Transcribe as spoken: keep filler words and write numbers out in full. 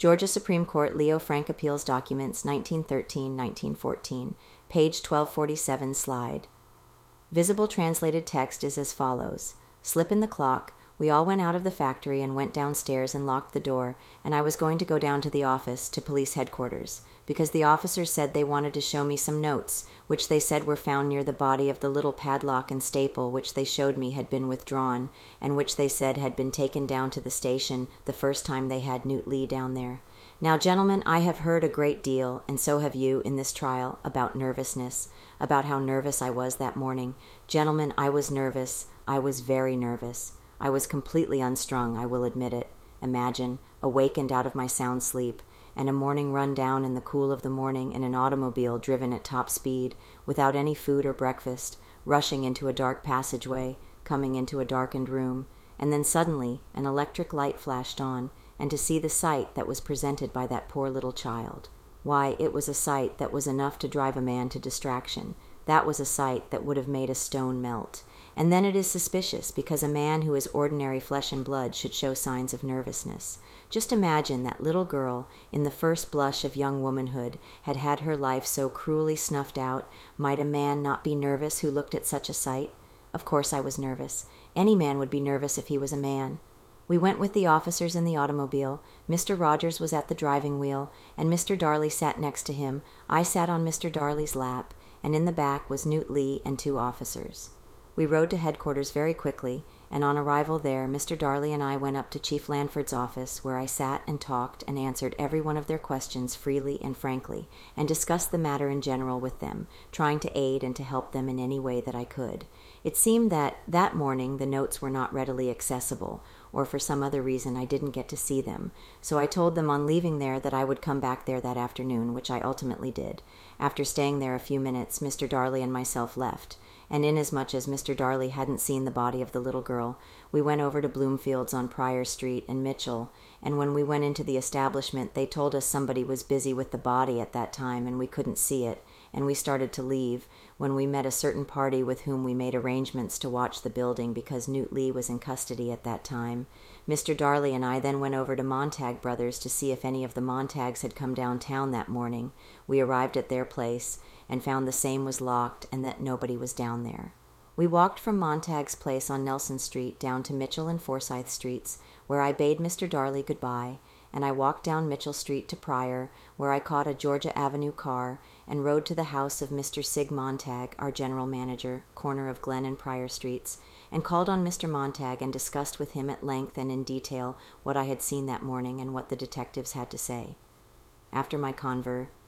Georgia Supreme Court Leo Frank Appeals Documents, nineteen thirteen to nineteen fourteen, page twelve forty-seven, slide. Visible translated text is as follows. Slip in the clock. We all went out of the factory and went downstairs and locked the door, and I was going to go down to the office, to police headquarters, because the officers said they wanted to show me some notes, which they said were found near the body of the little padlock and staple which they showed me had been withdrawn, and which they said had been taken down to the station the first time they had Newt Lee down there. Now, gentlemen, I have heard a great deal, and so have you, in this trial, about nervousness, about how nervous I was that morning. Gentlemen, I was nervous. I was very nervous. I was completely unstrung, I will admit it. Imagine, awakened out of my sound sleep, and a morning run down in the cool of the morning in an automobile driven at top speed, without any food or breakfast, rushing into a dark passageway, coming into a darkened room, and then suddenly an electric light flashed on, and to see the sight that was presented by that poor little child. Why, it was a sight that was enough to drive a man to distraction. That was a sight that would have made a stone melt. And then it is suspicious, because a man who is ordinary flesh and blood should show signs of nervousness. Just imagine that little girl, in the first blush of young womanhood, had had her life so cruelly snuffed out. Might a man not be nervous who looked at such a sight? Of course I was nervous. Any man would be nervous if he was a man. We went with the officers in the automobile. Mister Rogers was at the driving wheel, and Mister Darley sat next to him. I sat on Mister Darley's lap, and in the back was Newt Lee and two officers. We rode to headquarters very quickly, and on arrival there, Mister Darley and I went up to Chief Lanford's office, where I sat and talked and answered every one of their questions freely and frankly, and discussed the matter in general with them, trying to aid and to help them in any way that I could. It seemed that that morning the notes were not readily accessible, or for some other reason I didn't get to see them, so I told them on leaving there that I would come back there that afternoon, which I ultimately did. After staying there a few minutes, Mister Darley and myself left, and inasmuch as Mister Darley hadn't seen the body of the little girl, we went over to Bloomfield's on Pryor Street and Mitchell, and when we went into the establishment, they told us somebody was busy with the body at that time and we couldn't see it, and we started to leave, when we met a certain party with whom we made arrangements to watch the building because Newt Lee was in custody at that time. Mister Darley and I then went over to Montag Brothers to see if any of the Montags had come downtown that morning. We arrived at their place and found the same was locked and that nobody was down there. We walked from Montag's place on Nelson Street down to Mitchell and Forsyth Streets, where I bade Mister Darley goodbye, and I walked down Mitchell Street to Pryor, where I caught a Georgia Avenue car and rode to the house of Mister Sig Montag, our general manager, corner of Glen and Pryor Streets, and called on Mister Montag and discussed with him at length and in detail what I had seen that morning and what the detectives had to say. After my conver